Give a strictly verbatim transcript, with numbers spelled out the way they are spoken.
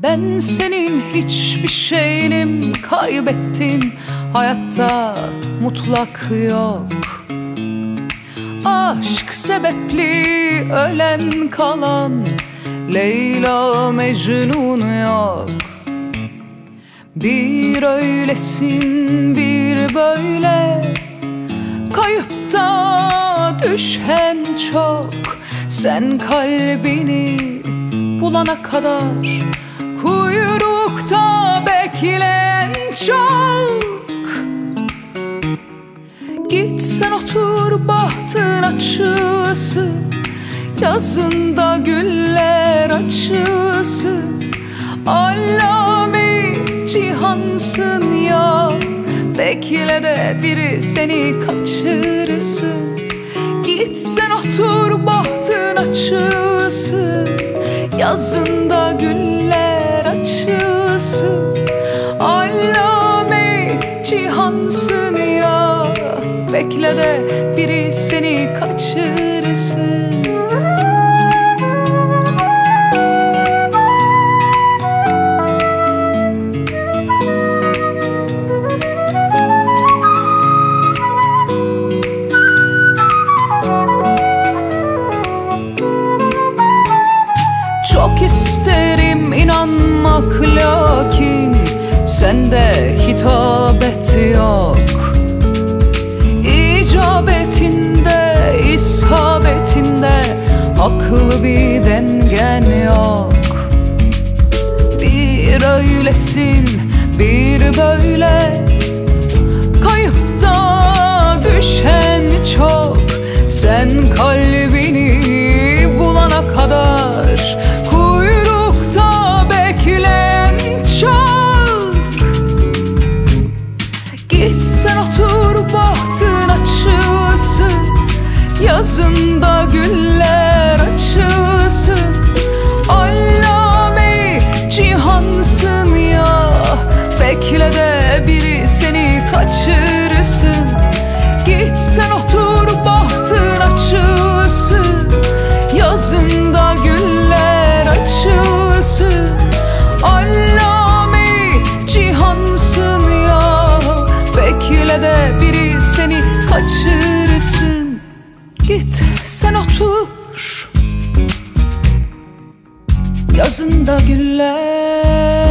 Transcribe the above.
Ben senin hiçbir şeyinim, kaybettin. Hayatta mutlak yok. Aşk sebepli ölen kalan, Leyla Mecnun yok. Bir öylesin bir böyle, kayıp da düşen çok. Sen kalbini bulana kadar kuyrukta bekleyen çok. Git sen otur bahtın açısı, yazında güller açısı. Allame cihansın ya, bekle de biri seni kaçırsın. Git sen otur bahtın açısı, yazında güller açısı. Allame cihansın ya, bekle de biri seni kaçırsın. Çok isterim inanmak, lakin sende hitabet yok. İcabetinde, isabetinde haklı bir dengen yok. Bir öylesin, bir böyle, kayıp da düşen çok. Sen kalbini bulana kadar kuyrukta bekleyen çok. Git sen otur bahtın açısı, yazında güller açısı. Allame cihansın ya, bekle de biri seni kaçırsın. Git sen otur bahtın açısı, yazında güller açısı. Allame cihansın ya, bekle de biri seni kaçırsın. Git sen otur, yazında güller